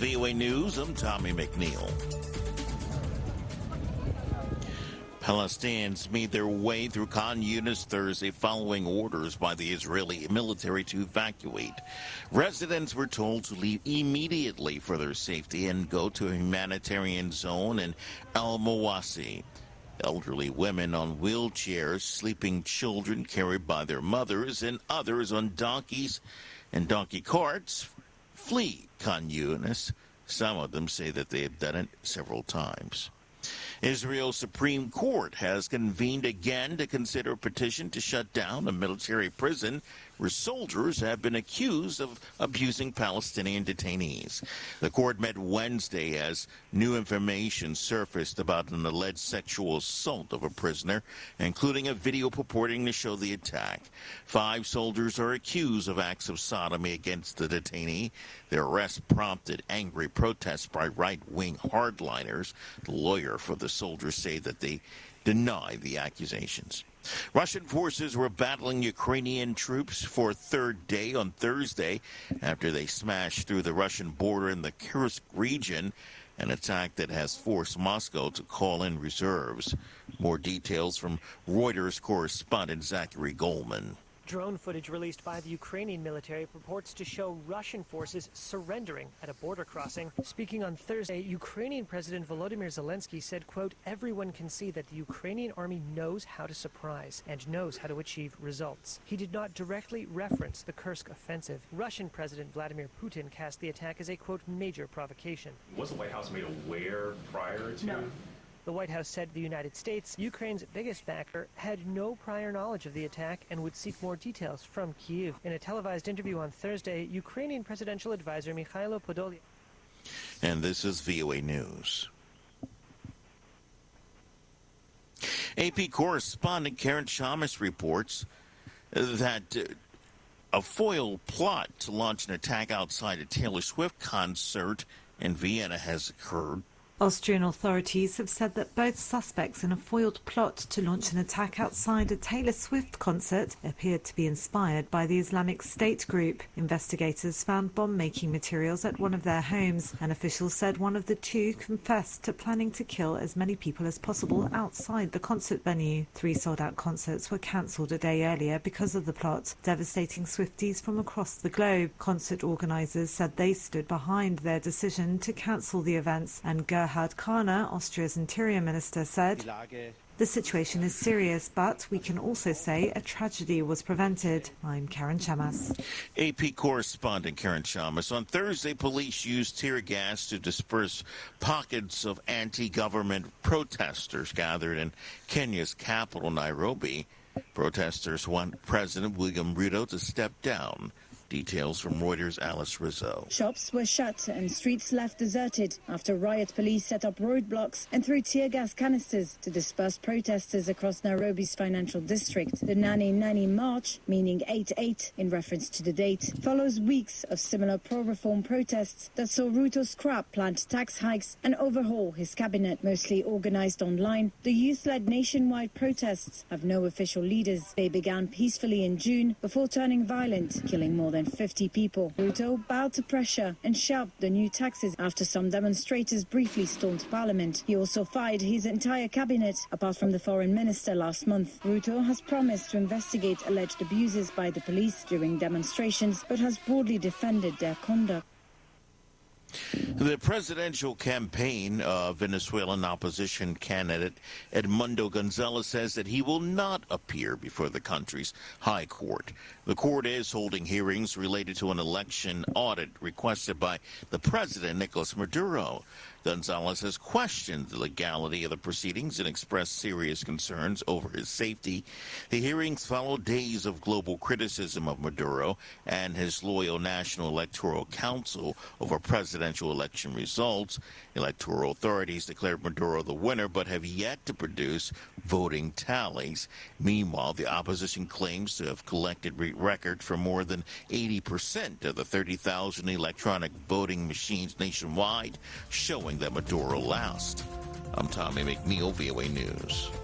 VOA News. I'm Tommy McNeil. Palestinians made their way through Khan Yunis Thursday following orders by the Israeli military to evacuate. Residents were told to leave immediately for their safety and go to a humanitarian zone in Al Mawasi. Elderly women on wheelchairs, sleeping children carried by their mothers, and others on donkeys and donkey carts flee Khan Yunis. Some of them say that they have done it several times. Israel's Supreme Court has convened again to consider a petition to shut down a military prison where soldiers have been accused of abusing Palestinian detainees. The court met Wednesday as new information surfaced about an alleged sexual assault of a prisoner, including a video purporting to show the attack. 5 soldiers are accused of acts of sodomy against the detainee. Their arrest prompted angry protests by right-wing hardliners. The lawyer for the soldiers say that they deny the accusations. Russian forces were battling Ukrainian troops for a third day on Thursday after they smashed through the Russian border in the Kursk region, an attack that has forced Moscow to call in reserves. More details from Reuters correspondent Zachary Goldman. Drone footage released by the Ukrainian military purports to show Russian forces surrendering at a border crossing. Speaking on Thursday, Ukrainian President Volodymyr Zelensky said, quote, "Everyone can see that the Ukrainian army knows how to surprise and knows how to achieve results." He did not directly reference the Kursk offensive. Russian President Vladimir Putin cast the attack as a, quote, "major provocation." Was the White House made aware prior to? No. The White House said the United States, Ukraine's biggest backer, had no prior knowledge of the attack and would seek more details from Kyiv. In a televised interview on Thursday, Ukrainian presidential advisor Mikhailo Podolyak. And this is VOA News. AP correspondent Karen Chamas reports that a foiled plot to launch an attack outside a Taylor Swift concert in Vienna has occurred. Austrian authorities have said that both suspects in a foiled plot to launch an attack outside a Taylor Swift concert appeared to be inspired by the Islamic State group. Investigators found bomb-making materials at one of their homes, and officials said one of the two confessed to planning to kill as many people as possible outside the concert venue. 3 sold-out concerts were cancelled a day earlier because of the plot, devastating Swifties from across the globe. Concert organisers said they stood behind their decision to cancel the events, and Gerhard Kahner, Austria's interior minister, said, "The situation is serious, but we can also say a tragedy was prevented." I'm Karen Chamas. AP correspondent Karen Chamas. On Thursday, police used tear gas to disperse pockets of anti-government protesters gathered in Kenya's capital, Nairobi. Protesters want President William Ruto to step down. Details from Reuters' Alice Rizzo. Shops were shut and streets left deserted after riot police set up roadblocks and threw tear gas canisters to disperse protesters across Nairobi's financial district. The Nani Nani March, meaning 8-8 in reference to the date, follows weeks of similar pro-reform protests that saw Ruto scrap planned tax hikes and overhaul his cabinet. Mostly organized online, the youth-led nationwide protests have no official leaders. They began peacefully in June before turning violent, killing more than 50 people. Ruto bowed to pressure and shelved the new taxes after some demonstrators briefly stormed parliament. He also fired his entire cabinet, apart from the foreign minister last month. Ruto has promised to investigate alleged abuses by the police during demonstrations, but has broadly defended their conduct. The presidential campaign of Venezuelan opposition candidate Edmundo Gonzalez says that he will not appear before the country's high court. The court is holding hearings related to an election audit requested by the president, Nicolas Maduro. Gonzalez has questioned the legality of the proceedings and expressed serious concerns over his safety. The hearings follow days of global criticism of Maduro and his loyal National Electoral Council over presidential election results. Electoral authorities declared Maduro the winner but have yet to produce voting tallies. Meanwhile, the opposition claims to have collected records for more than 80% of the 30,000 electronic voting machines nationwide, showing that Maduro lost. I'm Tommy McNeil, VOA News.